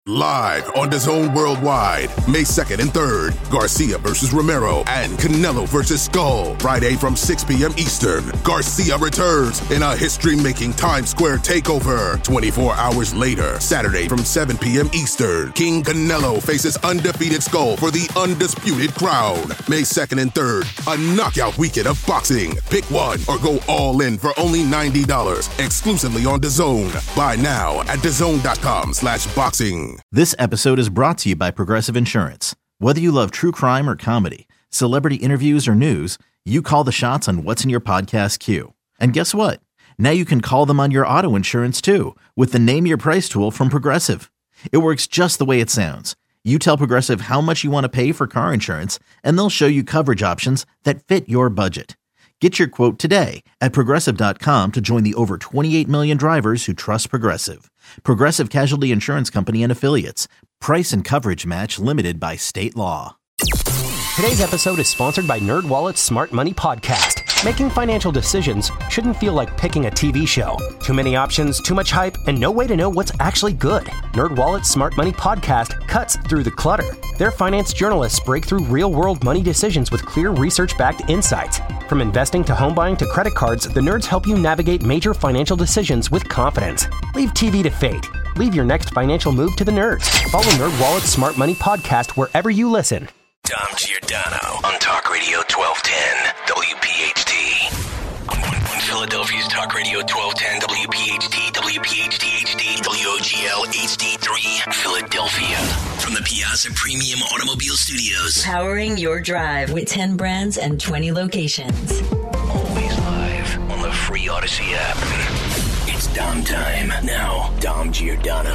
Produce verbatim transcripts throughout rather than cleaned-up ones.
Live on DAZN Worldwide, May second and third, Garcia versus Romero and Canelo versus Skull. Friday from six p.m. Eastern, Garcia returns in a history-making Times Square takeover. twenty-four hours later, Saturday from seven p.m. Eastern, King Canelo faces undefeated Skull for the undisputed crown. May second and third, a knockout weekend of boxing. Pick one or go all in for only ninety dollars, exclusively on DAZN. Buy now at DAZN.com slash boxing. This episode is brought to you by Progressive Insurance. Whether you love true crime or comedy, celebrity interviews or news, you call the shots on what's in your podcast queue. And guess what? Now you can call them on your auto insurance too with the Name Your Price tool from Progressive. It works just the way it sounds. You tell Progressive how much you want to pay for car insurance, and they'll show you coverage options that fit your budget. Get your quote today at Progressive dot com to join the over twenty-eight million drivers who trust Progressive. Progressive Casualty Insurance Company and Affiliates. Price and coverage match limited by state law. Today's episode is sponsored by NerdWallet's Smart Money Podcast. Making financial decisions shouldn't feel like picking a T V show. Too many options, too much hype, and no way to know what's actually good. NerdWallet's Smart Money Podcast cuts through the clutter. Their finance journalists break through real-world money decisions with clear research-backed insights. From investing to home buying to credit cards, the nerds help you navigate major financial decisions with confidence. Leave T V to fate. Leave your next financial move to the nerds. Follow NerdWallet's Smart Money Podcast wherever you listen. Dom Giordano on Talk Radio twelve ten W P H T. On Philadelphia's Talk Radio twelve ten W P H T, W P H T H D, W O G L H D three, Philadelphia. From the Piazza Premium Automobile Studios. Powering your drive with ten brands and twenty locations. Always live on the free Odyssey app. It's Dom time. Now, Dom Giordano.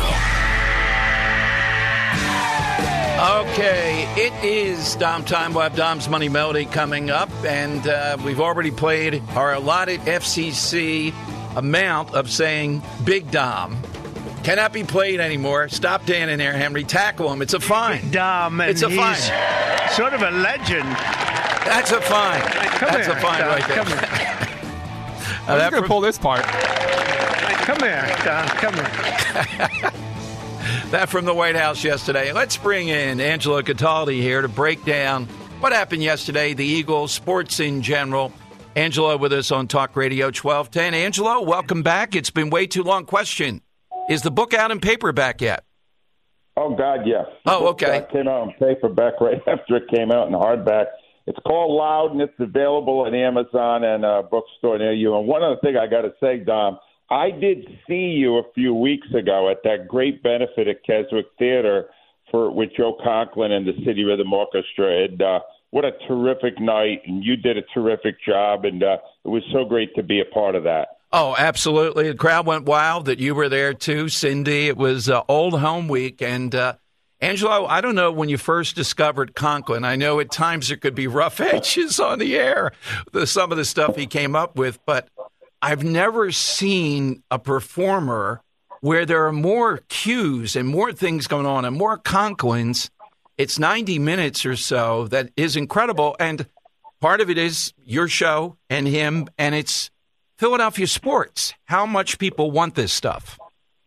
Okay, it is Dom time. We'll have Dom's Money Melody coming up, and uh, we've already played our allotted F C C amount of saying Big Dom. Cannot be played anymore. Stop Dan in there, Henry. Tackle him. It's a fine. Dom, and it's a he's fine. Sort of a legend. That's a fine. Come That's here, a fine Dom, right there. Come here. I'm going to pull this part. Come here, Dom. Come here. That from the White House yesterday. Let's bring in Angelo Cataldi here to break down what happened yesterday, the Eagles, sports in general. Angelo with us on Talk Radio twelve ten. Angelo, welcome back. It's been way too long. Question, is the book out in paperback yet? Oh, God, yes. The oh, okay. It came out in paperback right after it came out in hardback. It's called Loud, and it's available at Amazon and a bookstore near you. And one other thing I got to say, Dom, I did see you a few weeks ago at that great benefit at Keswick Theater for with Joe Conklin and the City Rhythm Orchestra. And uh, what a terrific night, and you did a terrific job, and uh, it was so great to be a part of that. Oh, absolutely. The crowd went wild that you were there, too, Cindy. It was uh, Old Home Week. And, uh, Angelo, I don't know when you first discovered Conklin. I know at times there could be rough edges on the air, the, some of the stuff he came up with, but I've never seen a performer where there are more cues and more things going on and more Conklins. It's ninety minutes or so that is incredible. And part of it is your show and him, and it's Philadelphia sports, how much people want this stuff.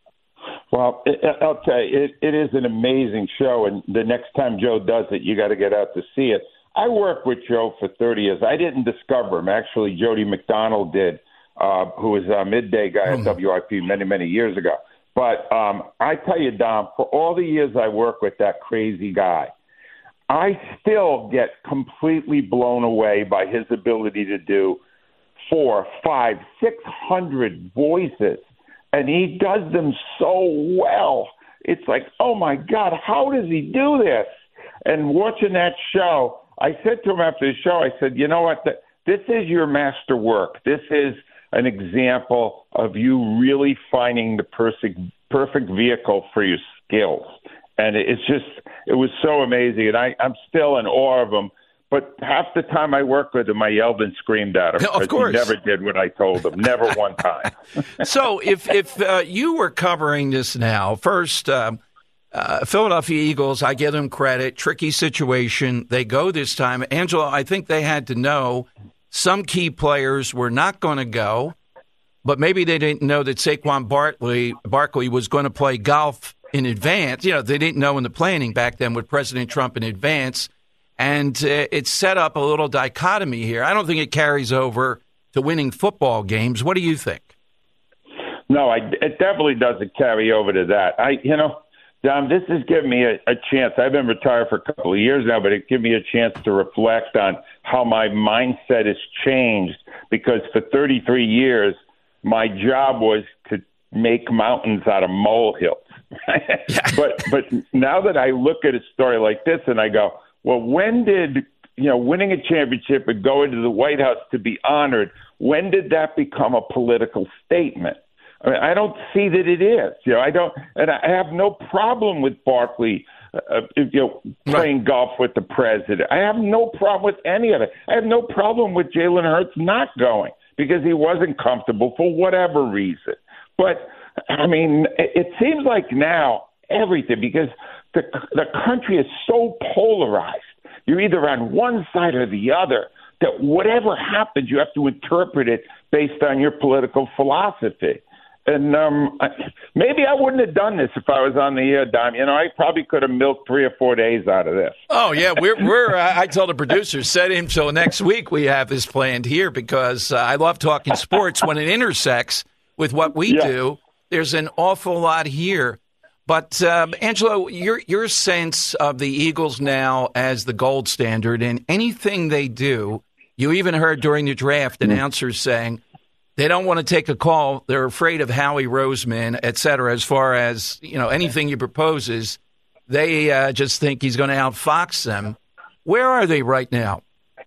Well, it, I'll tell you, it, it is an amazing show, and the next time Joe does it, you got to get out to see it. I worked with Joe for thirty years. I didn't discover him. Actually, Jody McDonald did. Uh, who was a midday guy at W I P many, many years ago. But um, I tell you, Dom, for all the years I work with that crazy guy, I still get completely blown away by his ability to do four, five, six hundred voices, and he does them so well. It's like, oh, my God, how does he do this? And watching that show, I said to him after the show, I said, you know what, this is your master work. This is an example of you really finding the perfect perfect vehicle for your skills. And it's just, it was so amazing. And I, I'm still in awe of him. But half the time I work with him, I yelled and screamed at him. Of course. He never did what I told him. Never one time. So if, if uh, you were covering this now, first, uh, uh, Philadelphia Eagles, I give them credit, tricky situation. They go this time. Angelo, I think they had to know some key players were not going to go, but maybe they didn't know that Saquon Barkley, Barkley was going to play golf in advance. You know, they didn't know in the planning back then with President Trump in advance. And uh, it's set up a little dichotomy here. I don't think it carries over to winning football games. What do you think? No, I, it definitely doesn't carry over to that. I, you know, Dom, this has given me a, a chance. I've been retired for a couple of years now, but it gives me a chance to reflect on how my mindset has changed, because for thirty-three years, my job was to make mountains out of molehills. but but now that I look at a story like this and I go, well, when did, you know, winning a championship and going to the White House to be honored, when did that become a political statement? I mean, I don't see that it is. You know, I don't, and I have no problem with Barkley, uh, you know, playing right. golf with the president. I have no problem with any of it. I have no problem with Jalen Hurts not going because he wasn't comfortable for whatever reason. But I mean, it, it seems like now everything, because the the country is so polarized. You're either on one side or the other. That whatever happens, you have to interpret it based on your political philosophy. And um, I, maybe I wouldn't have done this if I was on the air, Dom. You know, I probably could have milked three or four days out of this. Oh, yeah. We're, we're I told the producers, set him till next week we have this planned here, because uh, I love talking sports. When it intersects with what we yeah. do, there's an awful lot here. But, um, Angelo, your, your sense of the Eagles now as the gold standard in anything they do, you even heard during the draft announcers saying, they don't want to take a call. They're afraid of Howie Roseman, et cetera. As far as, you know, anything he proposes, they uh, just think he's going to outfox them. Where are they right now?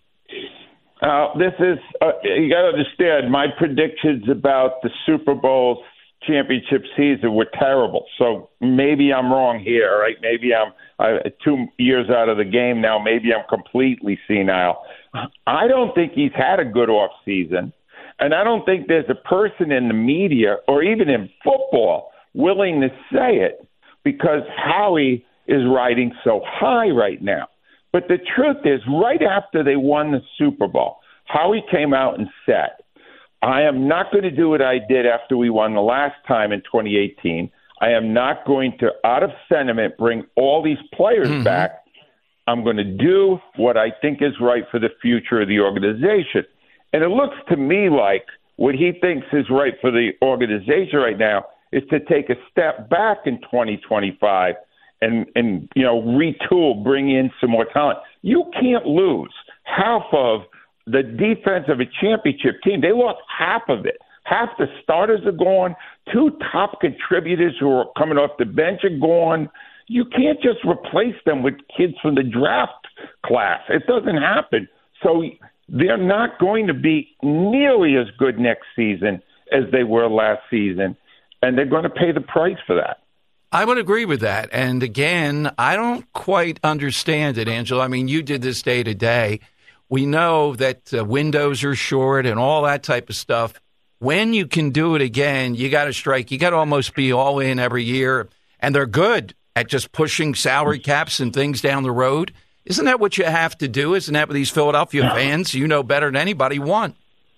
Uh, this is, uh, you got to understand, my predictions about the Super Bowl championship season were terrible. So maybe I'm wrong here, right? Maybe I'm uh, two years out of the game now. Maybe I'm completely senile. I don't think he's had a good off season. And I don't think there's a person in the media or even in football willing to say it, because Howie is riding so high right now. But the truth is, right after they won the Super Bowl, Howie came out and said, I am not going to do what I did after we won the last time in twenty eighteen. I am not going to, out of sentiment, bring all these players mm-hmm. back. I'm going to do what I think is right for the future of the organization. And it looks to me like what he thinks is right for the organization right now is to take a step back in twenty twenty-five and, and you know, retool, bring in some more talent. You can't lose half of the defense of a championship team. They lost half of it. Half the starters are gone. Two top contributors who are coming off the bench are gone. You can't just replace them with kids from the draft class. It doesn't happen. So they're not going to be nearly as good next season as they were last season, and they're going to pay the price for that. I would agree with that. And again, I don't quite understand it, Angelo. I mean, you did this day to day. We know that uh, windows are short and all that type of stuff. When you can do it again, you got to strike. You got to almost be all in every year. And they're good at just pushing salary caps and things down the road. Isn't that what you have to do? Isn't that what these Philadelphia fans, you know better than anybody, want?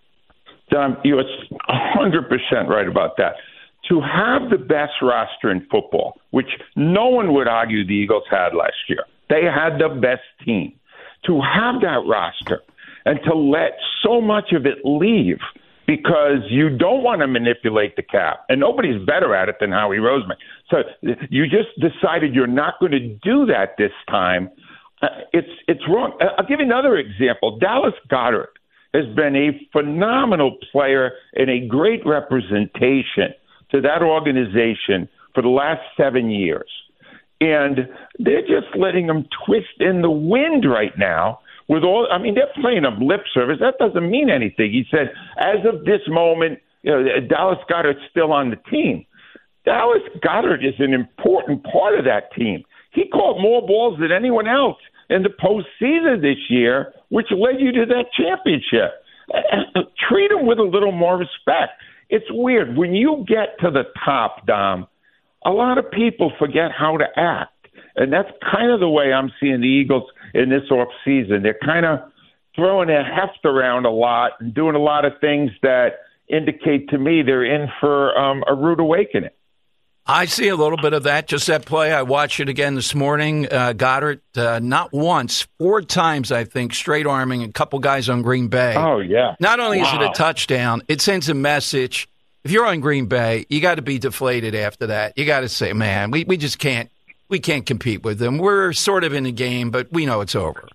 Don, you're one hundred percent right about that. To have the best roster in football, which no one would argue the Eagles had last year, they had the best team. To have that roster and to let so much of it leave because you don't want to manipulate the cap, and nobody's better at it than Howie Roseman. So you just decided you're not going to do that this time. Uh, it's it's wrong. I'll give you another example. Dallas Goedert has been a phenomenal player and a great representation to that organization for the last seven years. And they're just letting him twist in the wind right now with all, I mean, they're playing him lip service. That doesn't mean anything. He said, as of this moment, you know, Dallas Goedert's still on the team. Dallas Goedert is an important part of that team. He caught more balls than anyone else in the postseason this year, which led you to that championship. Treat him with a little more respect. It's weird. When you get to the top, Dom, a lot of people forget how to act. And that's kind of the way I'm seeing the Eagles in this offseason. They're kind of throwing their heft around a lot and doing a lot of things that indicate to me they're in for um, a rude awakening. I see a little bit of that. Just that play. I watched it again this morning. Uh, Goddard, uh, not once, four times, I think, straight arming a couple guys on Green Bay. Oh, yeah. Not only wow. is it a touchdown, it sends a message. If you're on Green Bay, you got to be deflated after that. You got to say, man, we, we just can't we can't compete with them. We're sort of in the game, but we know it's over.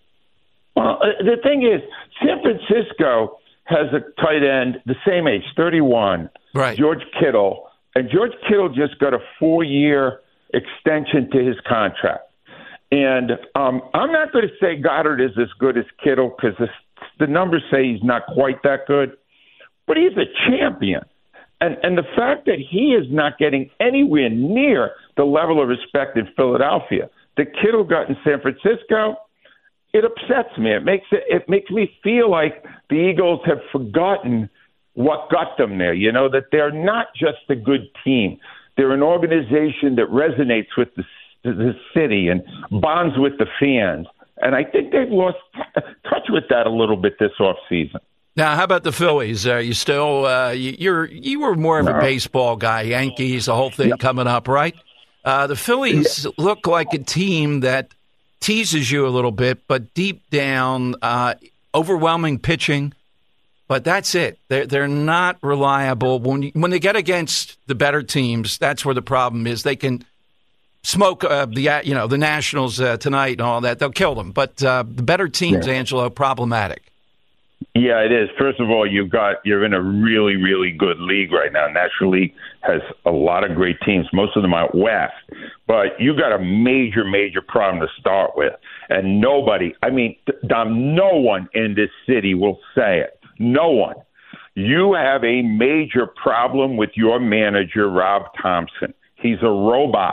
Well, uh, the thing is, San Francisco has a tight end the same age, thirty-one, right? George Kittle. And George Kittle just got a four-year extension to his contract. And um, I'm not going to say Goddard is as good as Kittle because the numbers say he's not quite that good, but he's a champion. And, and the fact that he is not getting anywhere near the level of respect in Philadelphia that Kittle got in San Francisco, it upsets me. It makes it, it makes me feel like the Eagles have forgotten what got them there, you know, that they're not just a good team. They're an organization that resonates with the, the city and bonds with the fans. And I think they've lost t- touch with that a little bit this offseason. Now, how about the Phillies? Are you still uh, – you, you're you were more of a no. baseball guy, Yankees, the whole thing yep. coming up, right? Uh, the Phillies yeah. look like a team that teases you a little bit, but deep down, uh, overwhelming pitching. But that's it. They're, they're not reliable. When you, when they get against the better teams, that's where the problem is. They can smoke uh, the you know the Nationals uh, tonight and all that. They'll kill them. But uh, the better teams, yeah. Angelo, problematic. Yeah, it is. First of all, you've got you're in a really, really good league right now. National League has a lot of great teams, most of them out west. But you got a major, major problem to start with. And nobody, I mean, Dom, no one in this city will say it. No one. You have a major problem with your manager, Rob Thompson. He's a robot.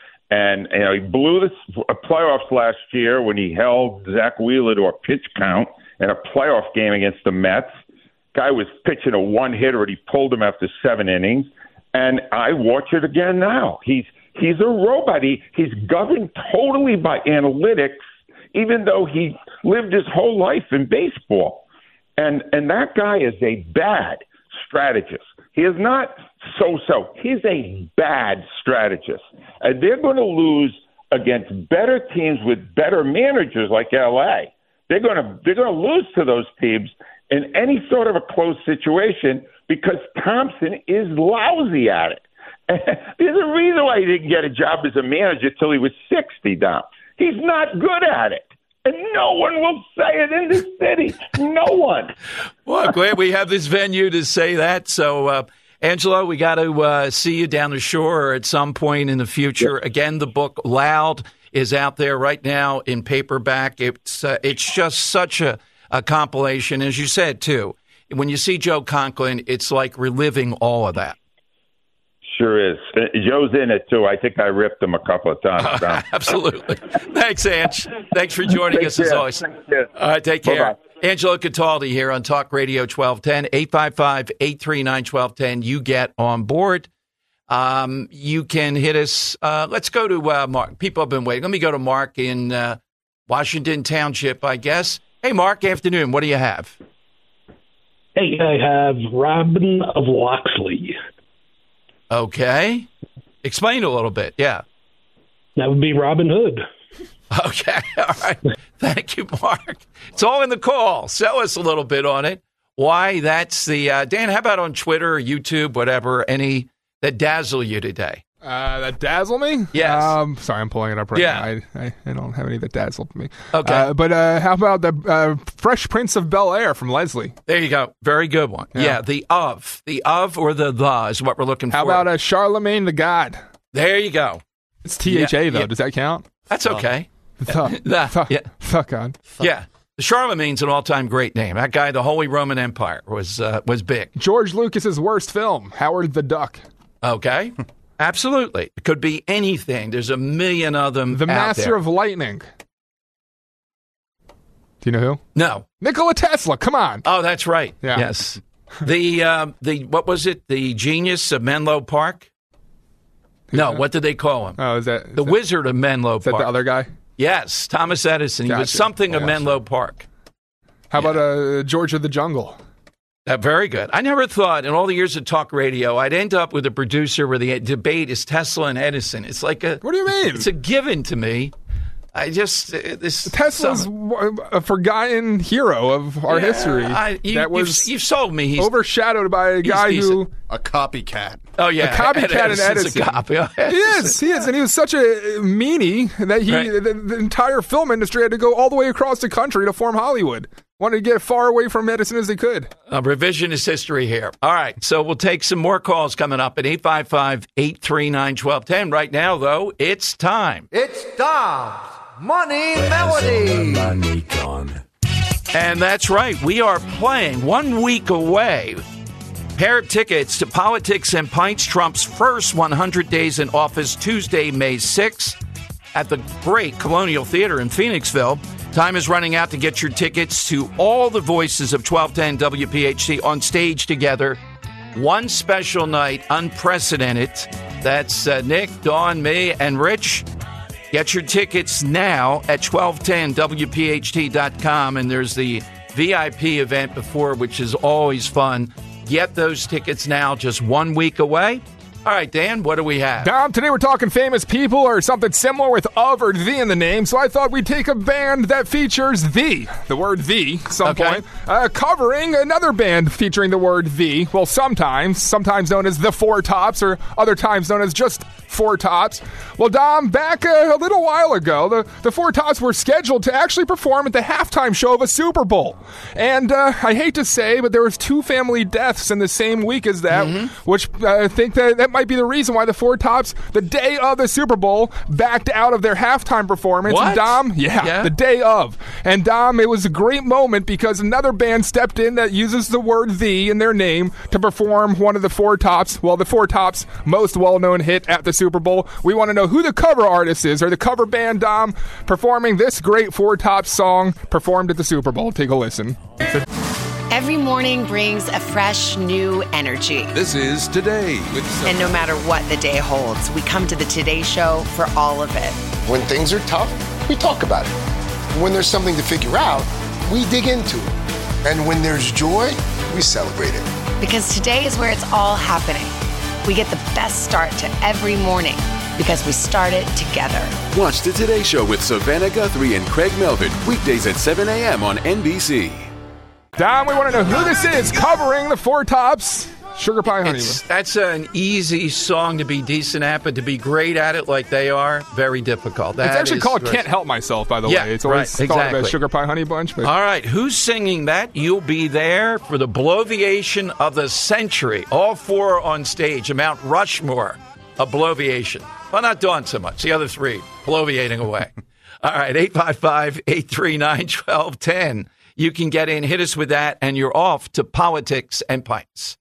And you know, he blew the playoffs last year when he held Zach Wheeler to a pitch count in a playoff game against the Mets. Guy was pitching a one-hitter, and he pulled him after seven innings. And I watch it again now. He's he's a robot. He, he's governed totally by analytics, even though he lived his whole life in baseball. And and that guy is a bad strategist. He is not so-so. He's a bad strategist. And they're going to lose against better teams with better managers like L A. They're going to they're going to lose to those teams in any sort of a close situation because Thompson is lousy at it. And there's a reason why he didn't get a job as a manager till he was sixty now. He's not good at it. And no one will say it in this city. No one. Well, I'm glad we have this venue to say that. So, uh, Angelo, we got to uh, see you down the shore at some point in the future. Yeah. Again, the book Loud is out there right now in paperback. It's uh, it's just such a, a compilation. As you said, too, when you see Joe Conklin, it's like reliving all of that. Sure is. Joe's in it, too. I think I ripped him a couple of times. Uh, absolutely. Thanks, Ange. Thanks for joining take us, care. as always. Thank you. All right, take care. Bye-bye. Angelo Cataldi here on Talk Radio twelve ten, eight five five, eight three nine, one two one zero. You get on board. Um, you can hit us. Uh, let's go to uh, Mark. People have been waiting. Let me go to Mark in uh, Washington Township, I guess. Hey, Mark, afternoon. What do you have? Hey, I have Robin of Loxley. Okay. Explain a little bit. Yeah. That would be Robin Hood. Okay. All right. Thank you, Mark. It's all in the call. Sell us a little bit on it. Why that's the uh, Dan, how about on Twitter or YouTube, whatever, any that dazzle you today? Uh, that dazzle me? Yes. Um, sorry, I'm pulling it up right yeah. now. I, I, I don't have any that dazzled me. Okay. Uh, but uh, how about the uh, Fresh Prince of Bel-Air from Leslie? There you go. Very good one. Yeah, yeah the of. The of or the the is what we're looking how for. How about uh, Charlemagne the God? There you go. It's T H A, yeah, though. yeah. Does that count? That's okay. The, the, the, yeah. the God. The. Yeah. Charlemagne's an all-time great name. That guy, the Holy Roman Empire, was uh, was big. George Lucas's worst film, Howard the Duck. Okay. Absolutely. It could be anything. There's a million of them The out Master there. of Lightning. Do you know who? No. Nikola Tesla. Come on. Oh, that's right. Yeah. Yes. the um, the what was it? The genius of Menlo Park? Who's no. that? What did they call him? Oh, is that is the that, Wizard of Menlo is Park? Is that the other guy? Yes, Thomas Edison. He gotcha. was something of yeah, Menlo sure. Park. How yeah. about uh, George of the Jungle? Uh, very good. I never thought in all the years of talk radio I'd end up with a producer where the debate is Tesla and Edison. It's like a. What do you mean? It's a given to me. I just uh, this Tesla's some, a forgotten hero of our yeah, history. I, you, that was you've, you've sold me. He's overshadowed by a guy who a copycat. Oh yeah, a copycat in Edison's Edison. A copy. He is. He is, and he was such a meanie that he right. the, the entire film industry had to go all the way across the country to form Hollywood. Wanted to get as far away from Edison as they could. A revisionist history here. All right, so we'll take some more calls coming up at eight five five, eight three nine, one two one zero. Right now, though, it's time. It's Dom's Money Melody. Money gone. And that's right. We are playing one week away. Pair of tickets to Politics and Pints, Trump's first one hundred days in office, Tuesday, May sixth, at the great Colonial Theater in Phoenixville. Time is running out to get your tickets to all the voices of twelve ten W P H T on stage together. One special night, unprecedented. That's uh, Nick, Dawn, me, and Rich. Get your tickets now at twelve ten W P H T dot com, and there's the V I P event before, which is always fun. Get those tickets now, just one week away. All right, Dan, what do we have? Dom, today we're talking famous people or something similar with of or the in the name, so I thought we'd take a band that features the, the word the, some Okay. point, uh, covering another band featuring the word the. Well, sometimes, sometimes known as the Four Tops, or other times known as just Four Tops. Well, Dom, back a, a little while ago, the, the Four Tops were scheduled to actually perform at the halftime show of a Super Bowl. And uh, I hate to say, but there was two family deaths in the same week as that, Mm-hmm. which uh, I think that, that might be the reason why the Four Tops, the day of the Super Bowl, backed out of their halftime performance. What? And Dom, yeah, Yeah. the day of. And Dom, it was a great moment because another band stepped in that uses the word the in their name to perform one of the Four Tops, well, the Four Tops' most well-known hit at the Super Bowl. We want to know who the cover artist is, or the cover band, Dom, performing this great Four Tops song performed at the Super Bowl. Take a listen. Every morning brings a fresh, new energy. This is Today with Sophie. And no matter what the day holds, we come to the Today Show for all of it. When things are tough, we talk about it. When there's something to figure out, we dig into it. And when there's joy, we celebrate it. Because today is where it's all happening. We get the best start to every morning because we start it together. Watch the Today Show with Savannah Guthrie and Craig Melvin, weekdays at seven a.m. on N B C. Dom, we want to know who this is covering the Four Tops. Sugar Pie Honey. It's, that's an easy song to be decent at, but to be great at it like they are, very difficult. That it's actually is, called Can't Help Myself, by the yeah, way. It's always right, thought exactly. of as Sugar Pie Honey Bunch. But. All right, who's singing that? You'll be there for the bloviation of the century. All four on stage, a Mount Rushmore of bloviation. Well, not Dawn so much. The other three, bloviating away. All right, eight five five, eight three nine, one two one zero. You can get in, hit us with that, and you're off to Politics and Pints.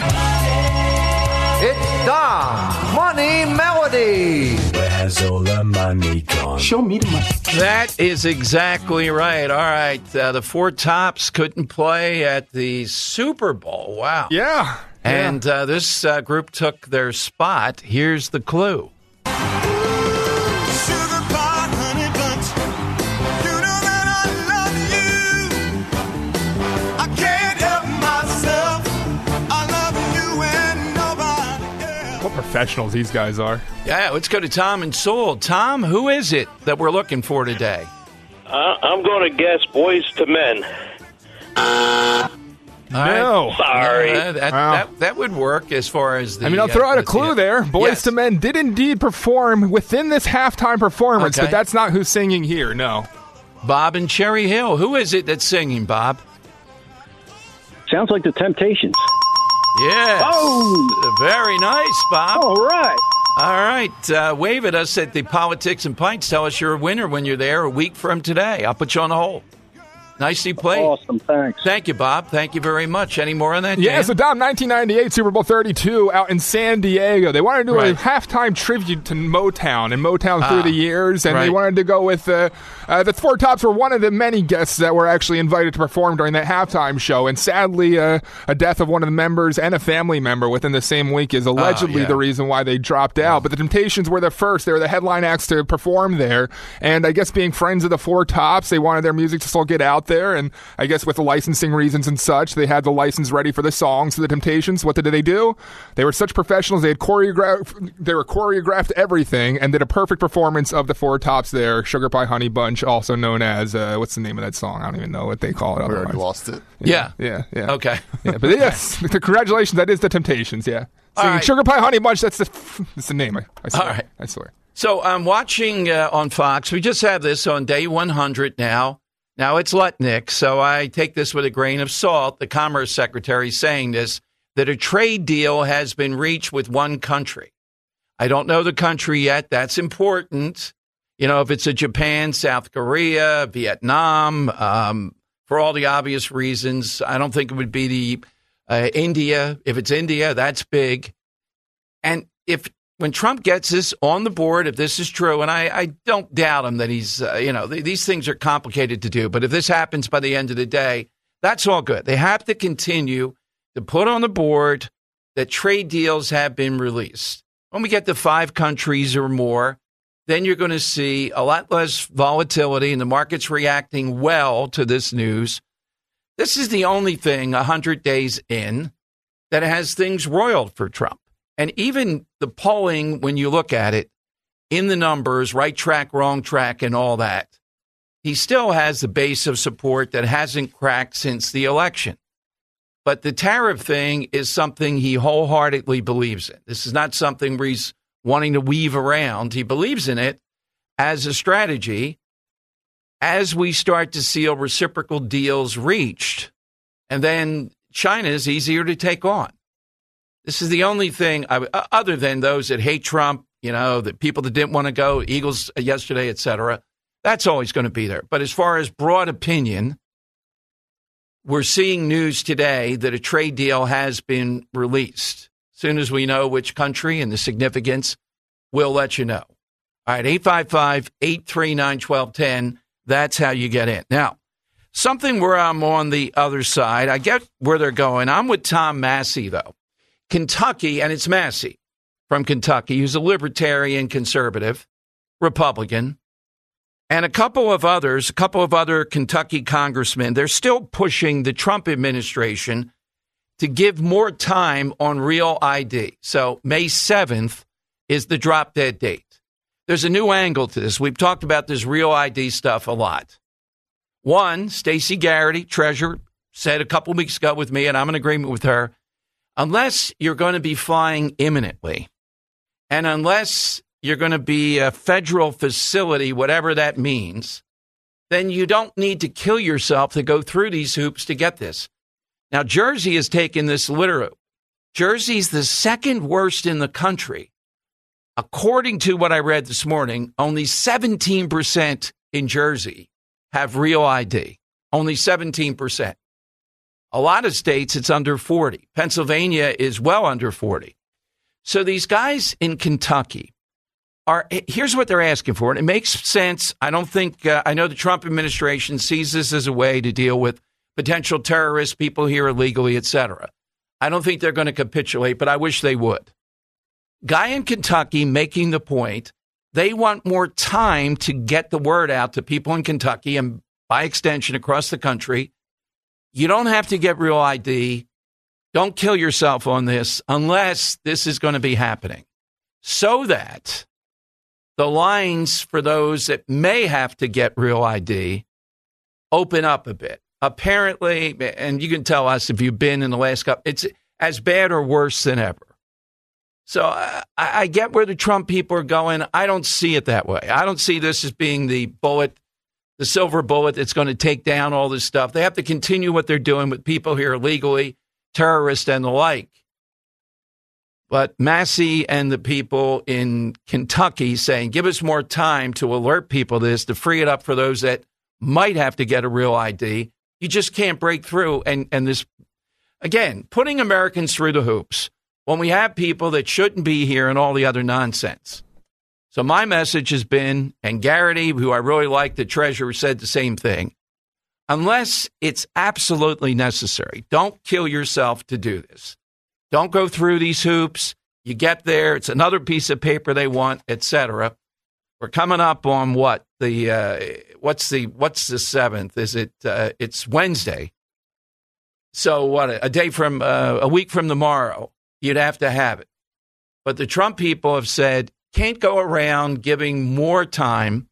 It's Dom's Money Melody. Where's all the money gone? Show me the money. That is exactly right. All right, uh, the Four Tops couldn't play at the Super Bowl. Wow. Yeah. And yeah. Uh, this uh, group took their spot. Here's the clue. Professionals these guys are. Yeah, let's go to Tom and Soul. Tom, who is it that we're looking for today? Uh, I'm going to guess Boys to Men. All no. Right. Sorry. Uh, that, wow. that, that would work as far as the... I mean, I'll throw out uh, a clue the, there. Boys yes. to Men did indeed perform within this halftime performance, Okay. but that's not who's singing here, no. Bob and Cherry Hill. Who is it that's singing, Bob? Sounds like the Temptations. Yes. Oh! Very nice, Bob. All right. All right. Uh, wave at us at the Politics and Pints. Tell us you're a winner when you're there a week from today. I'll put you on the hold. Nicely played. Awesome, thanks. Thank you, Bob. Thank you very much. Any more on that, Yeah, Dan? so Dom, nineteen ninety-eight Super Bowl thirty-two out in San Diego. They wanted to do Right. a halftime tribute to Motown and Motown Ah, through the years, and right. they wanted to go with uh, uh, the Four Tops were one of the many guests that were actually invited to perform during that halftime show. And sadly, uh, a death of one of the members and a family member within the same week is allegedly yeah. the reason why they dropped out. But the Temptations were the first; they were the headline acts to perform there. And I guess being friends of the Four Tops, they wanted their music to still get out out there, and I guess with the licensing reasons and such, they had the license ready for the songs of the Temptations. What did they do? They were such professionals. They had choreographed, they were choreographed everything and did a perfect performance of the Four Tops there. Sugar Pie Honey Bunch, also known as, uh, what's the name of that song? I don't even know what they call it. We otherwise. already lost it. Yeah. Yeah. Yeah. Okay. Yeah, but yes, congratulations. That is the Temptations, yeah. Singing right. Sugar Pie Honey Bunch, that's the, that's the name. I, I swear. All right. I swear. So I'm watching uh, on Fox. We just have this on day one hundred now. Now it's Lutnick, so I take this with a grain of salt. The Commerce Secretary saying this, that a trade deal has been reached with one country. I don't know the country yet. That's important. You know, if it's a Japan, South Korea, Vietnam, um, for all the obvious reasons. I don't think it would be the uh, India. If it's India, that's big. And if when Trump gets this on the board, if this is true, and I, I don't doubt him that he's, uh, you know, th- these things are complicated to do. But if this happens by the end of the day, that's all good. They have to continue to put on the board that trade deals have been released. When we get to five countries or more, then you're going to see a lot less volatility and the market's reacting well to this news. This is the only thing one hundred days in that has things roiled for Trump. And even the polling, when you look at it, in the numbers, right track, wrong track, and all that, he still has the base of support that hasn't cracked since the election. But the tariff thing is something he wholeheartedly believes in. This is not something where he's wanting to weave around. He believes in it as a strategy as we start to see reciprocal deals reached. And then China is easier to take on. This is the only thing, I, other than those that hate Trump, you know, the people that didn't want to go, Eagles yesterday, et cetera, that's always going to be there. But as far as broad opinion, we're seeing news today that a trade deal has been released. As soon as we know which country and the significance, we'll let you know. All right, eight five five, eight three nine, one two one zero. That's how you get in. Now, something where I'm on the other side, I get where they're going. I'm with Tom Massey, though. Kentucky, and it's Massey from Kentucky, who's a libertarian conservative, Republican, and a couple of others, a couple of other Kentucky congressmen, they're still pushing the Trump administration to give more time on Real I D. So May seventh is the drop dead date. There's a new angle to this. We've talked about this Real I D stuff a lot. One, Stacey Garrity, treasurer, said a couple weeks ago with me, and I'm in agreement with her, unless you're going to be flying imminently, and unless you're going to be a federal facility, whatever that means, then you don't need to kill yourself to go through these hoops to get this. Now, Jersey has taken this literally. Jersey's the second worst in the country. According to what I read this morning, only seventeen percent in Jersey have Real I D. Only seventeen percent. A lot of states, it's under forty. Pennsylvania is well under forty. So these guys in Kentucky are, here's what they're asking for. And it makes sense. I don't think, uh, I know the Trump administration sees this as a way to deal with potential terrorists, people here illegally, et cetera. I don't think they're going to capitulate, but I wish they would. Guy in Kentucky making the point, they want more time to get the word out to people in Kentucky and by extension across the country. You don't have to get Real I D. Don't kill yourself on this unless this is going to be happening. So that the lines for those that may have to get Real I D open up a bit. Apparently, and you can tell us if you've been in the last couple, it's as bad or worse than ever. So I, I get where the Trump people are going. I don't see it that way. I don't see this as being the bullet, the silver bullet that's going to take down all this stuff. They have to continue what they're doing with people here illegally, terrorists and the like. But Massey and the people in Kentucky saying, give us more time to alert people to this, to free it up for those that might have to get a Real I D. You just can't break through. And, and this, again, putting Americans through the hoops when we have people that shouldn't be here and all the other nonsense. So my message has been, and Garrity, who I really like, the treasurer, said the same thing. Unless it's absolutely necessary, don't kill yourself to do this. Don't go through these hoops. You get there, it's another piece of paper they want, et cetera. We're coming up on what the uh, what's the what's the seventh? Is it? Uh, it's Wednesday. So what? A day from uh, a week from tomorrow, you'd have to have it. But the Trump people have said can't go around giving more time,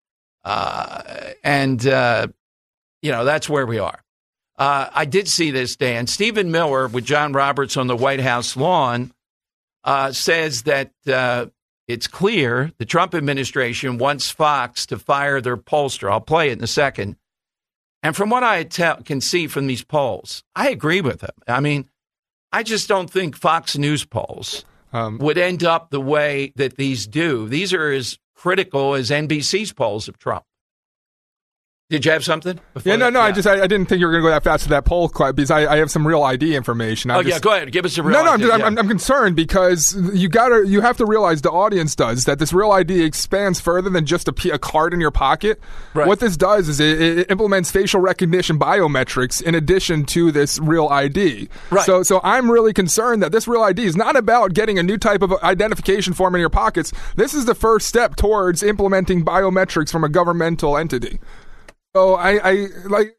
uh, and uh, you know that's where we are. Uh, I did see this, Dan. Stephen Miller with John Roberts on the White House lawn uh, says that. Uh, It's clear the Trump administration wants Fox to fire their pollster. I'll play it in a second. And from what I tell, can see from these polls, I agree with him. I mean, I just don't think Fox News polls um, would end up the way that these do. These are as critical as N B C's polls of Trump. Did you have something? Yeah, no, no. Yeah. I just I, I didn't think you were going to go that fast to that poll, Clip, because I, I have some real I D information. I'm oh just, yeah, go ahead. Give us a real. No, no. I D, I'm, just, yeah. I'm, I'm concerned because you got to you have to realize the audience does that this real I D expands further than just a, p- a card in your pocket. Right. What this does is it, it implements facial recognition biometrics in addition to this real I D. Right. So, so I'm really concerned that this real I D is not about getting a new type of identification form in your pockets. This is the first step towards implementing biometrics from a governmental entity. So I, I like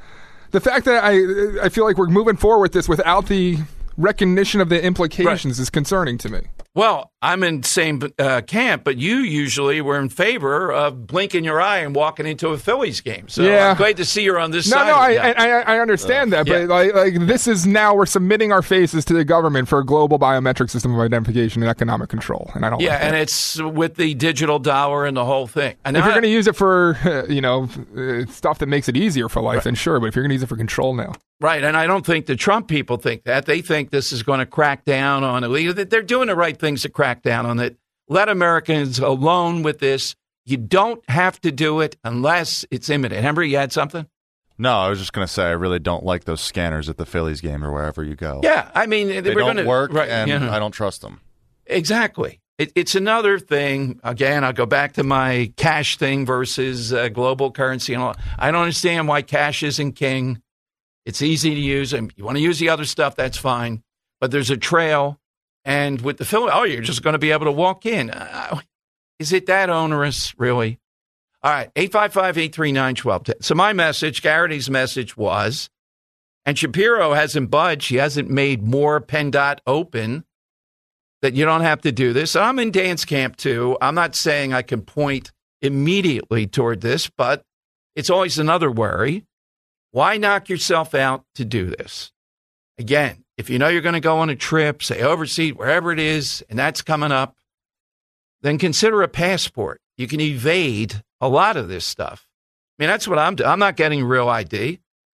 the fact that I I feel like we're moving forward with this without the recognition of the implications right. is concerning to me. Well, I'm in the same uh, camp, but you usually were in favor of blinking your eye and walking into a Phillies game. So yeah. I'm glad to see you're on this no, side. No, no, I, I I understand uh, that, yeah. but like, like this is now we're submitting our faces to the government for a global biometric system of identification and economic control, and I don't. Yeah, like and that. It's with the digital dollar and the whole thing. And if I, you're going to use it for uh, you know uh, stuff that makes it easier for life, right. then sure. But if you're going to use it for control now. Right, and I don't think the Trump people think that. They think this is going to crack down on illegal. They're doing the right things to crack down on it. Let Americans alone with this. You don't have to do it unless it's imminent. Henry, you had something? No, I was just going to say I really don't like those scanners at the Phillies game or wherever you go. Yeah, I mean, they we're don't gonna, work, right, and you know. I don't trust them. Exactly. It, it's another thing. Again, I'll go back to my cash thing versus uh, global currency. And all. I don't understand why cash isn't king. It's easy to use. And you want to use the other stuff, that's fine. But there's a trail. And with the Phillies, oh, you're just going to be able to walk in. Uh, is it that onerous, really? All right, eight five five, eight three nine, one two one zero. So my message, Garrity's message was, and Shapiro hasn't budged. He hasn't made more PennDOT open, that you don't have to do this. I'm in Dan's camp, too. I'm not saying I can point immediately toward this, but it's always another worry. Why knock yourself out to do this? Again, if you know you're going to go on a trip, say overseas, wherever it is, and that's coming up, then consider a passport. You can evade a lot of this stuff. I mean, that's what I'm doing. I'm not getting real I D.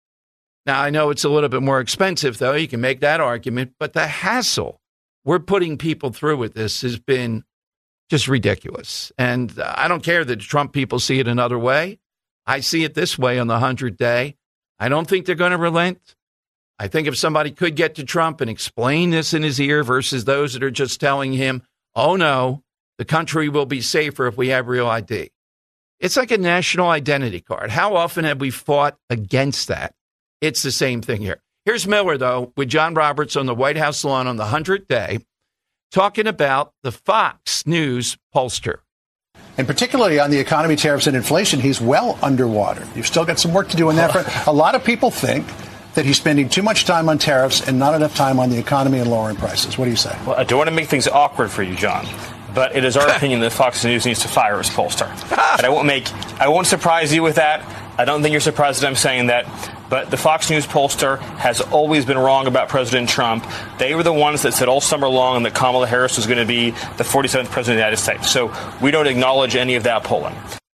Now, I know it's a little bit more expensive, though. You can make that argument. But the hassle we're putting people through with this has been just ridiculous. And uh, I don't care that Trump people see it another way. I see it this way on the hundredth day. I don't think they're going to relent. I think if somebody could get to Trump and explain this in his ear versus those that are just telling him, oh, no, the country will be safer if we have real I D. It's like a national identity card. How often have we fought against that? It's the same thing here. Here's Miller, though, with John Roberts on the White House lawn on the hundredth day, talking about the Fox News pollster. And particularly on the economy, tariffs, and inflation, he's well underwater. You've still got some work to do in that front. A lot of people think that he's spending too much time on tariffs and not enough time on the economy and lowering prices. What do you say? Well, I don't want to make things awkward for you, John, but it is our opinion that Fox News needs to fire his pollster. And I won't make, I won't surprise you with that. I don't think you're surprised that I'm saying that. But the Fox News pollster has always been wrong about President Trump. They were the ones that said all summer long that Kamala Harris was going to be the forty-seventh president of the United States. So we don't acknowledge any of that polling.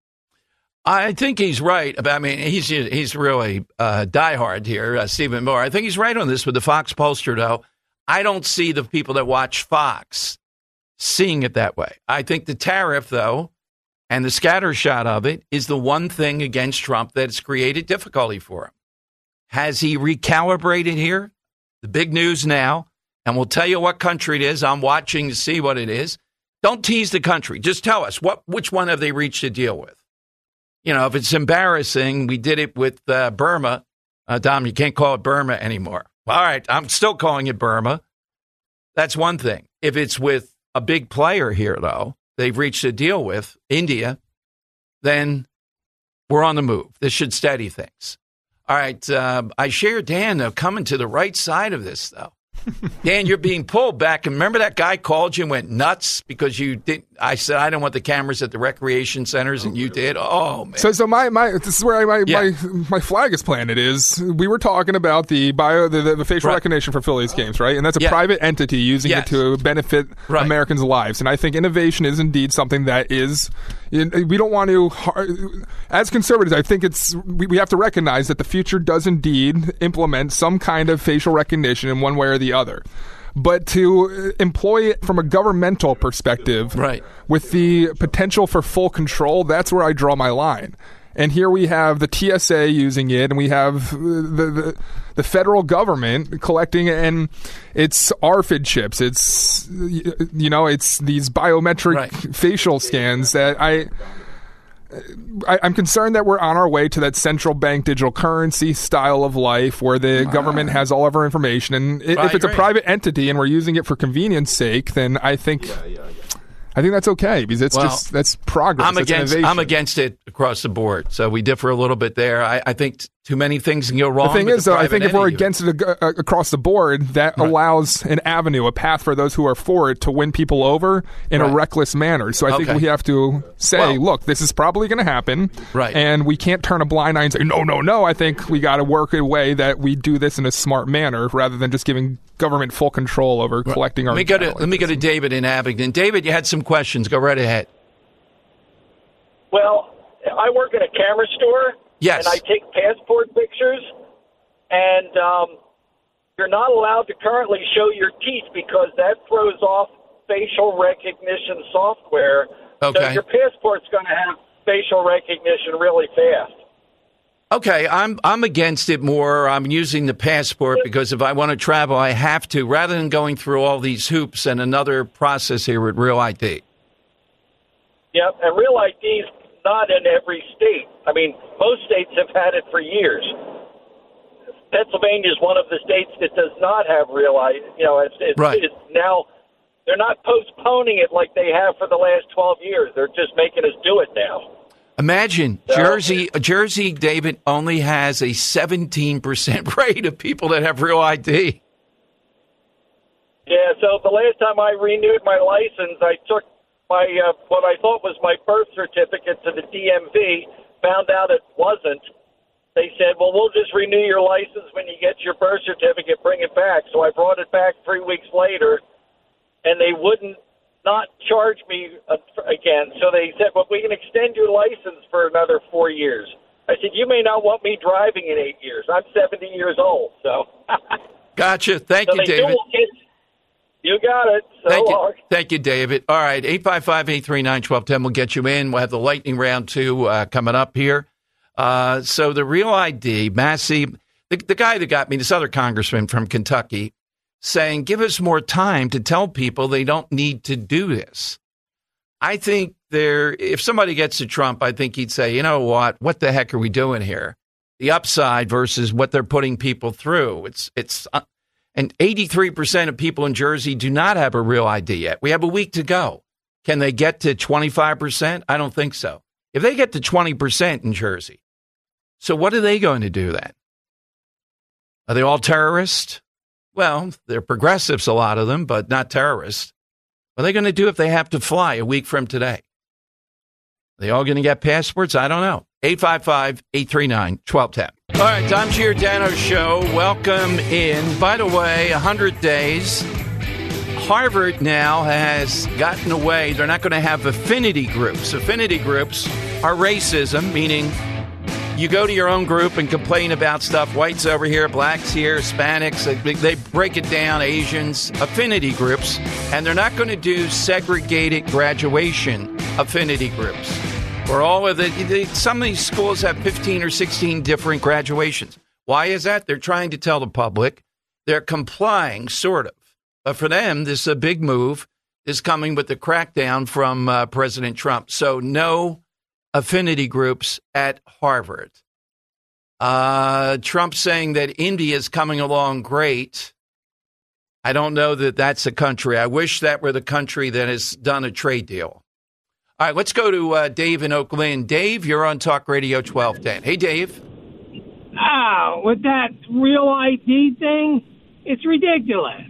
I think he's right about, I mean, he's he's really uh, diehard here, uh, Stephen Miller. I think he's right on this with the Fox pollster, though. I don't see the people that watch Fox seeing it that way. I think the tariff, though, and the scattershot of it is the one thing against Trump that's created difficulty for him. Has he recalibrated here? The big news now, and we'll tell you what country it is. I'm watching to see what it is. Don't tease the country. Just tell us, what which one have they reached a deal with? You know, if it's embarrassing, we did it with uh, Burma. Uh, Dom, you can't call it Burma anymore. All right, I'm still calling it Burma. That's one thing. If it's with a big player here, though, they've reached a deal with, India, then we're on the move. This should steady things. All right. Uh, I share Dan, though, coming to the right side of this, though. Dan, you're being pulled back. And remember that guy called you and went nuts because you did. I said, I don't want the cameras at the recreation centers, and you did. Oh, man. So, so my, my this is where I, my, Yeah. my my flag is planted. Is we were talking about the bio the, the, the facial Right. recognition for Phillies games, right? And that's a Yeah. private entity using Yes. it to benefit Right. Americans' lives. And I think innovation is indeed something that is. We don't want to, as conservatives, I think it's we, we have to recognize that the future does indeed implement some kind of facial recognition in one way or the other. But to employ it from a governmental perspective, right. with the potential for full control, that's where I draw my line. And here we have the T S A using it, and we have the the, the federal government collecting, and it's R F I D chips. It's, you know, it's these biometric Right. facial scans that I... I, I'm concerned that we're on our way to that central bank digital currency style of life where the government has all of our information. And i- I if it's a agree. private entity and we're using it for convenience sake, then I think I think that's okay because it's Well, just that's progress. I'm That's against. innovation. I'm against it across the board. So we differ a little bit there. I, I think t- too many things can go wrong. The thing with is, though, I private think if we're entity. against it ag- uh, across the board, that allows an avenue, a path for those who are for it to win people over in Right. a reckless manner. So I think Okay. we have to say, Well- look, this is probably going to happen. Right. And we can't turn a blind eye and say, no, no, no. I think we got to work a way that we do this in a smart manner rather than just giving government full control over collecting our Let me go to data. let me go to David in Abingdon. David, you had some questions. Go right ahead. Well, I work in a camera store. Yes. And I take passport pictures, and um, you're not allowed to currently show your teeth because that throws off facial recognition software. So Okay. your passport's going to have facial recognition really fast. Okay, I'm I'm against it more. I'm using the passport because if I want to travel, I have to, rather than going through all these hoops and another process here with Real I D. Yep, and Real I D's not in every state. I mean, most states have had it for years. Pennsylvania is one of the states that does not have Real I D. You know, it's, it's, Right. it's now they're not postponing it like they have for the last twelve years. They're just making us do it now. Imagine So- Jersey, Jersey, David only has a seventeen percent rate of people that have Real I D. Yeah, so the last time I renewed my license, I took my uh, what I thought was my birth certificate to the D M V, found out it wasn't. They said, well, we'll just renew your license when you get your birth certificate, bring it back. So I brought it back three weeks later, and they wouldn't not charge me uh, again. So they said, well, we can extend your license for another four years. I said, you may not want me driving in eight years. I'm seventy years old, so. Gotcha. Thank so you, they do David. get- You got it. So Thank you. long. Thank you, David. All right, eight five five, eight three nine, one two one zero. We'll get you in. We'll have the lightning round, too, uh, coming up here. Uh, so the Real I D, Massey, the, the guy that got me, this other congressman from Kentucky, saying, give us more time to tell people they don't need to do this. I think there, if somebody gets to Trump, I think he'd say, you know what, what the heck are we doing here? The upside versus what they're putting people through. It's, it's, uh, and eighty-three percent of people in Jersey do not have a Real I D yet. We have a week to go. Can they get to twenty-five percent? I don't think so. If they get to twenty percent in Jersey, so what are they going to do then? Are they all terrorists? Well, they're progressives, a lot of them, but not terrorists. What are they going to do if they have to fly a week from today? Are they all going to get passports? I don't know. eight five five, eight three nine, one two one zero. All right, Tom Giordano Show. Welcome in. By the way, one hundred days. Harvard now has gotten away. They're not going to have affinity groups. Affinity groups are racism, meaning you go to your own group and complain about stuff. Whites over here, blacks here, Hispanics. They, they break it down, Asians, affinity groups. And they're not going to do segregated graduation affinity groups. Or all of the, some of these schools have fifteen or sixteen different graduations. Why is that? They're trying to tell the public they're complying, sort of. But for them, this is a big move. This is coming with the crackdown from uh, President Trump. So no affinity groups at Harvard. Uh, Trump saying that India is coming along great. I don't know that that's a country. I wish that were the country that has done a trade deal. All right, let's go to uh, Dave in Oak Lynn. Dave, you're on Talk Radio twelve ten. Hey, Dave. Oh, with that real I D thing, it's ridiculous.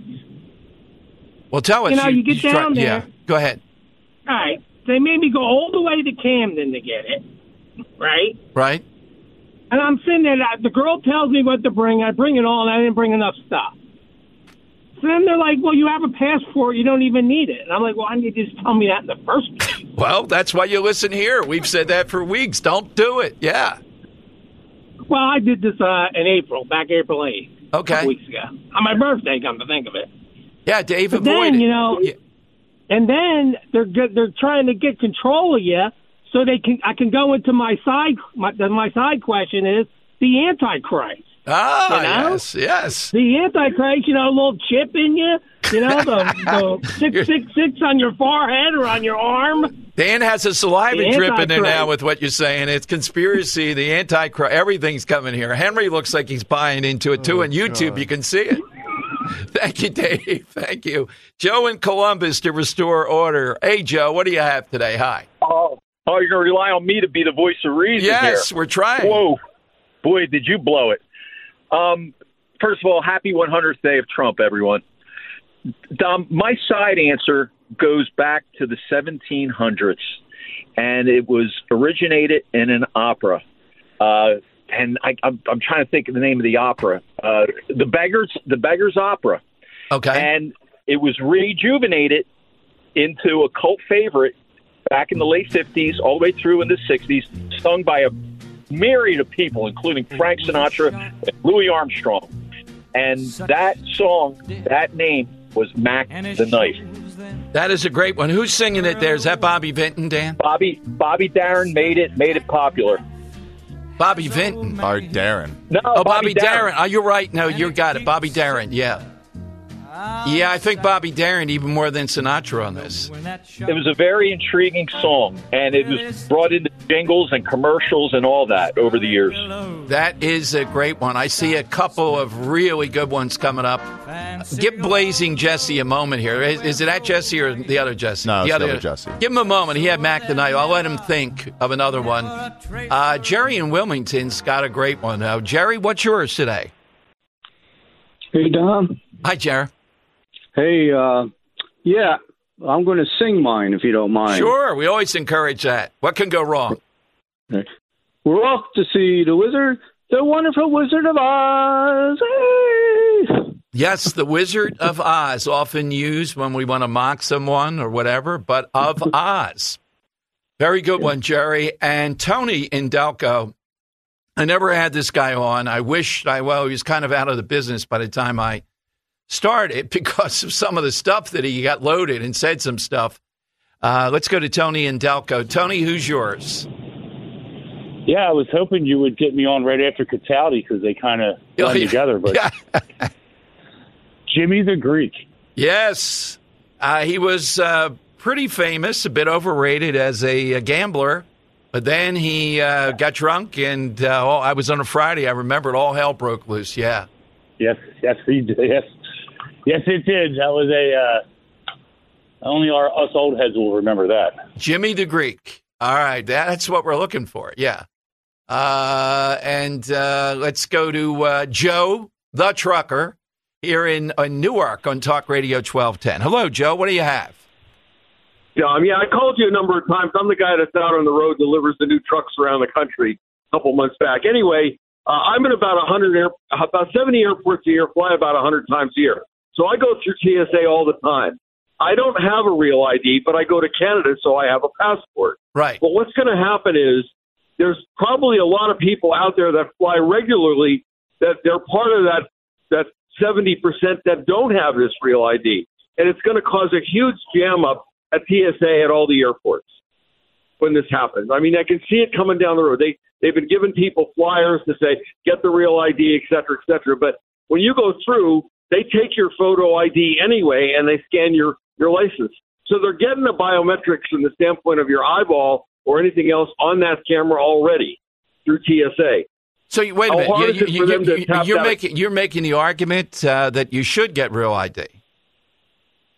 Well, tell us. You know, you get try- down there. Yeah, go ahead. All right, they made me go all the way to Camden to get it, right? Right. And I'm sitting there, the girl tells me what to bring. I bring it all, and I didn't bring enough stuff. So then they're like, well, you have a passport. You don't even need it. And I'm like, well, why didn't you just tell me that in the first place? Well, that's why you listen here. We've said that for weeks. Don't do it. Yeah. Well, I did this uh, in April, back April eighth. Okay. A couple weeks ago. On my birthday, come to think of it. Yeah, Dave, but avoid then, it. you know, Yeah. and then they're get, they're trying to get control of you so they can I can go into my side my, my side question is the Antichrist. Ah, you know? yes, yes. The Antichrist, you know, a little chip in you, you know, the, the six six six on your forehead or on your arm. Dan has a saliva The drip in there Antichrist. now with what you're saying. It's conspiracy, the Antichrist, everything's coming here. Henry looks like he's buying into it, too. Oh, On YouTube, God. you can see it. Thank you, Dave. Thank you. Joe in Columbus to restore order. Hey, Joe, what do you have today? Hi. Oh, oh you're going to rely on me to be the voice of reason Yes, here. we're trying. Whoa. Boy, did you blow it. Um, first of all, happy one hundredth day of Trump, everyone. Dom, my side answer goes back to the seventeen hundreds, and it was originated in an opera. Uh, and I, I'm, I'm trying to think of the name of the opera. Uh, the Beggars, the Beggars Opera. Okay. And it was rejuvenated into a cult favorite back in the late fifties, all the way through in the sixties, sung by a myriad of people, including Frank Sinatra and Louis Armstrong. And that song, that name was Mac the Knife. That is a great one. Who's singing it there? Is that Bobby Vinton, Dan? Bobby Bobby Darin made it made it popular. Bobby Vinton. Or Darren. No, Oh, Bobby, Bobby Darin. Darin. Oh, you're right. No, you got it. Bobby Darin, yeah. Yeah, I think Bobby Darin even more than Sinatra on this. It was a very intriguing song, and it was brought into jingles and commercials and all that over the years. That is a great one. I see a couple of really good ones coming up. Give Blazing Jesse a moment here. Is, is it that Jesse or the other Jesse? No, it's the the other Jesse. Give him a moment. He had Mac the Knife. I'll let him think of another one. Uh, Jerry in Wilmington's got a great one. Now, Jerry, what's yours today? Hey, Dom. Hi, Jerry. Hey, uh, yeah, I'm going to sing mine if you don't mind. Sure, we always encourage that. What can go wrong? Okay. We're off to see the wizard, the wonderful Wizard of Oz. Hey! Yes, the Wizard of Oz, often used when we want to mock someone or whatever, but of Oz. Very good one, Jerry. And Tony in Delco. I never had this guy on. I wish I, well, he was kind of out of the business by the time I started because of some of the stuff that he got loaded and said some stuff. Uh, let's go to Tony in Delco. Tony, who's yours? Yeah, I was hoping you would get me on right after Cataldi because they kind of Oh, blend yeah. together. But Yeah. Jimmy the Greek. Yes. Uh, he was uh, pretty famous, a bit overrated as a, a gambler. But then he uh, got drunk, and uh, oh, I was on a Friday. I remember it. All hell broke loose. Yeah. Yes, yes, he did. Yes, yes, it did. That was a uh, only our us old heads will remember that. Jimmy the Greek. All right, that's what we're looking for. Yeah. Uh, and uh, let's go to uh, Joe, the trucker, here in uh, Newark on Talk Radio twelve ten. Hello, Joe. What do you have? Um, yeah, I called you a number of times. I'm the guy that's out on the road, delivers the new trucks around the country a couple months back. Anyway, uh, I'm in about one hundred air, about seventy airports a year, fly about one hundred times a year. So I go through T S A all the time. I don't have a real I D, but I go to Canada, so I have a passport. Right. But what's going to happen is there's probably a lot of people out there that fly regularly that they're part of that that seventy percent that don't have this real I D. And it's going to cause a huge jam up at T S A at all the airports when this happens. I mean, I can see it coming down the road. They, they've been giving people flyers to say, get the real I D, et cetera, et cetera. But when you go through, they take your photo I D anyway, and they scan your, your license. So they're getting the biometrics from the standpoint of your eyeball or anything else on that camera already through T S A. So you, wait a How minute. hard You, is it you, for you, them to you, tap you're that? making you're making the argument uh, that you should get real I D.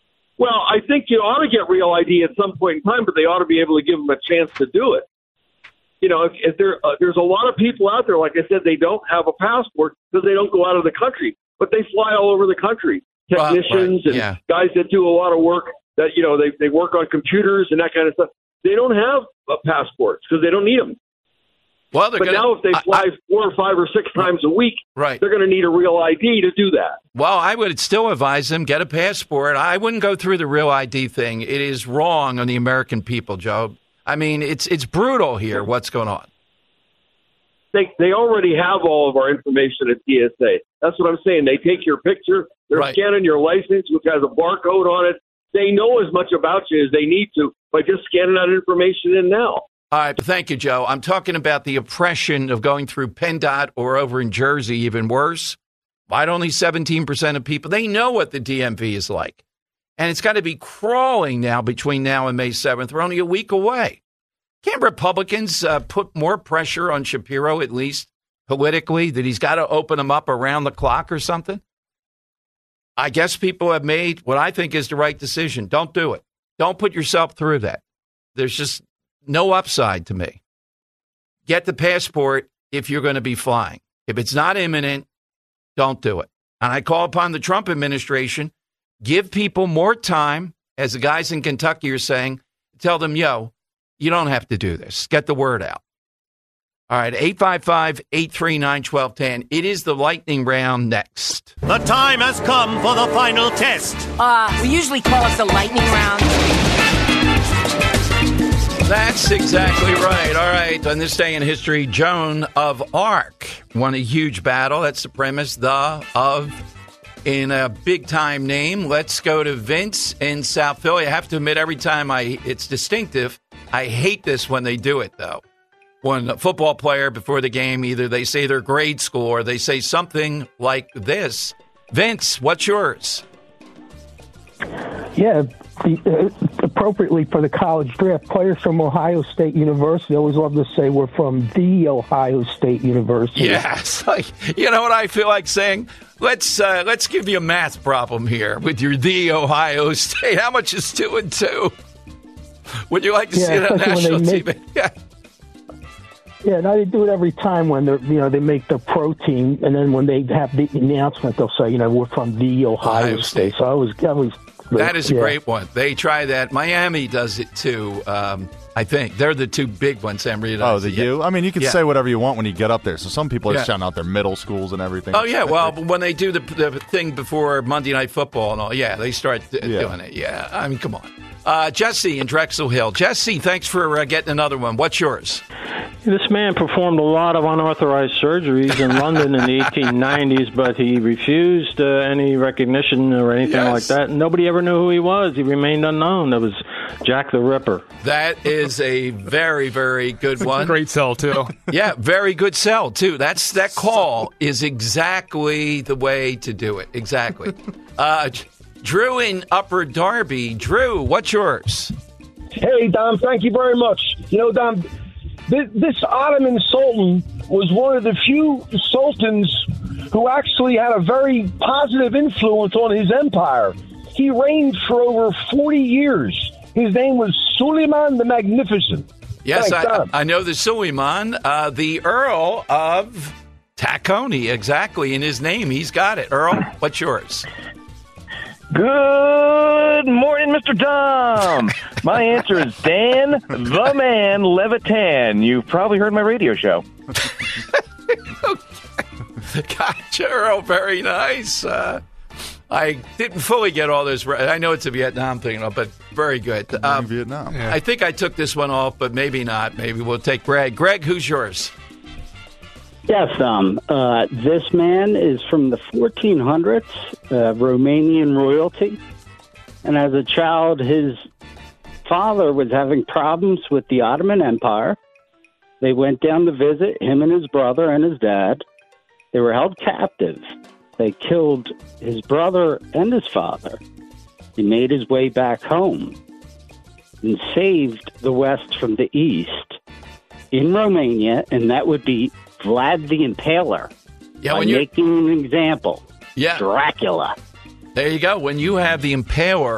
Well, I think you ought to get real I D at some point in time, but they ought to be able to give them a chance to do it. You know, if, if there uh, there's a lot of people out there, like I said, they don't have a passport because they don't go out of the country, but they fly all over the country. Technicians uh, right. yeah. and guys that do a lot of work that, you know, they, they work on computers and that kind of stuff. They don't have uh, passports because they don't need them. Well, but gonna, now if they fly I, I, four or five or six times a week, right. they're going to need a real I D to do that. Well, I would still advise them, get a passport. I wouldn't go through the real I D thing. It is wrong on the American people, Joe. I mean, it's it's brutal here, what's going on. They they already have all of our information at T S A. That's what I'm saying. They take your picture, they're right. scanning your license, which has a barcode on it. They know as much about you as they need to by just scanning that information in now. All right. Thank you, Joe. I'm talking about the oppression of going through PennDOT or over in Jersey, even worse. Why only seventeen percent of people? They know what the D M V is like. And it's got to be crawling now between now and May seventh. We're only a week away. Can't Republicans uh, put more pressure on Shapiro, at least politically, that he's got to open them up around the clock or something? I guess people have made what I think is the right decision. Don't do it. Don't put yourself through that. There's just no upside to me. Get the passport if you're going to be flying. If it's not imminent, don't do it. And I call upon the Trump administration, give people more time, as the guys in Kentucky are saying, tell them, yo, you don't have to do this. Get the word out. All right, eight five five, eight three nine, one two one zero. It is the lightning round next. The time has come for the final test. Uh, we usually call it the lightning round. That's exactly right. All right. On this day in history, Joan of Arc won a huge battle. That's the premise. The of in a big time name. Let's go to Vince in South Philly. I have to admit, every time I it's distinctive. I hate this when they do it, though. When a football player before the game, either they say their grade school or they say something like this. Vince, what's yours? Yeah, the, uh, appropriately for the college draft, players from Ohio State University, I always love to say we're from the Ohio State University. Yes. Like, you know what I feel like saying? Let's uh, let's give you a math problem here with your the Ohio State. How much is two and two? Would you like to yeah, see it on national T V? Yeah. Yeah, now they do it every time when they're, you know, they make the pro team, and then when they have the announcement, they'll say, you know, we're from the Ohio, Ohio State. State. So I was, I was. That is yeah. a great one. They try that. Miami does it too. Um, I think they're the two big ones. Emory does. Oh, the yeah. U. I mean, you can yeah. say whatever you want when you get up there. So some people are yeah. shouting out their middle schools and everything. Oh yeah, well, when they do the the thing before Monday Night Football and all, yeah, they start th- yeah. doing it. Yeah, I mean, come on. Uh, Jesse in Drexel Hill. Jesse, thanks for uh, getting another one. What's yours? This man performed a lot of unauthorized surgeries in London in the eighteen nineties, but he refused uh, any recognition or anything yes. like that. Nobody ever knew who he was. He remained unknown. That was Jack the Ripper. That is a very, very good one. Great sell, too. Yeah, very good sell, too. That's That call is exactly the way to do it. Exactly. uh, Drew in Upper Darby. Drew, what's yours? Hey, Dom, thank you very much. You know, Dom, this, this Ottoman Sultan was one of the few sultans who actually had a very positive influence on his empire. He reigned for over forty years. His name was Suleiman the Magnificent. Yes, Thanks, I, I know the Suleiman, uh, the Earl of Tacony, exactly, in his name. He's got it. Earl, what's yours? Good morning, Mister Dom. My answer is Dan the Man Levitan. You've probably heard my radio show. Gotcha, Earl. Very nice. Uh, I didn't fully get all those. I know it's a Vietnam thing, but very good. Um, Vietnam. Yeah. I think I took this one off, but maybe not. Maybe we'll take Greg. Greg, who's yours? Yes, um, uh, this man is from the fourteen hundreds, uh, Romanian royalty. And as a child, his father was having problems with the Ottoman Empire. They went down to visit him and his brother and his dad. They were held captive. They killed his brother and his father. He made his way back home and saved the West from the East in Romania, and that would be Vlad the Impaler. Yeah, by when you making an example. Yeah, Dracula. There you go. When you have the Impaler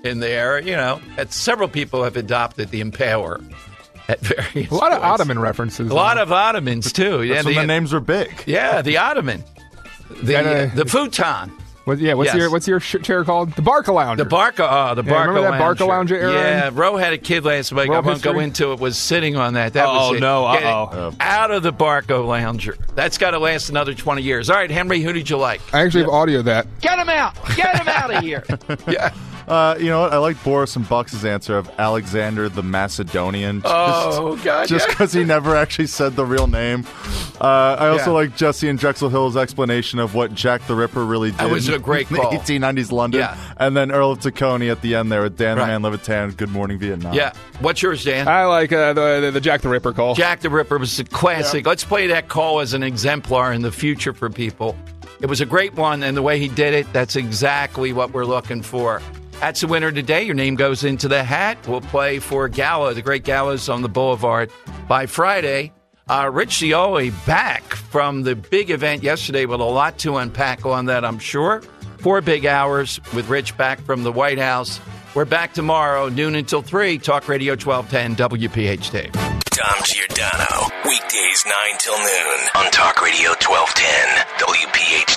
in there. You know, and several people have adopted the Impaler at various A lot of points. Ottoman references. A lot of Ottomans, too. That's when the names were big. Yeah, the Ottoman. The, And, uh, the futon. What, yeah, what's Yes. your what's your sh- chair called? The Barca Lounger. The Barca, oh, the Yeah, Barca remember that Barca Lounger. Lounger era? Yeah, Roe had a kid last week. Roe I won't go history? into it. Was sitting on that. That Oh, was it. no, Get it uh-oh. out of the Barca Lounger. That's got to last another twenty years. All right, Henry, who did you like? I actually have audio of that. Get him out! Get him out of here! Yeah. Uh, you know what? I like Boris and Bucks' answer of Alexander the Macedonian. Just, Oh, God, Just yeah. because he never actually said the real name. Uh, I also Yeah. like Jesse and Drexel Hill's explanation of what Jack the Ripper really did. That was a great in call. eighteen nineties London. Yeah. And then Earl of Tacony at the end there with Dan Right. the Man Levitan, Good Morning Vietnam. Yeah. What's yours, Dan? I like uh, the, the the Jack the Ripper call. Jack the Ripper was a classic. Let's play that call as an exemplar in the future for people. It was a great one, and the way he did it, that's exactly what we're looking for. That's the winner today. Your name goes into the hat. We'll play for Gala, the great Galas on the Boulevard by Friday. Uh, Rich Cioli back from the big event yesterday with a lot to unpack on that, I'm sure. Four big hours with Rich back from the White House. We're back tomorrow, noon until three. Talk Radio twelve ten W P H T. Dom Giordano, weekdays nine till noon on Talk Radio twelve ten W P H T.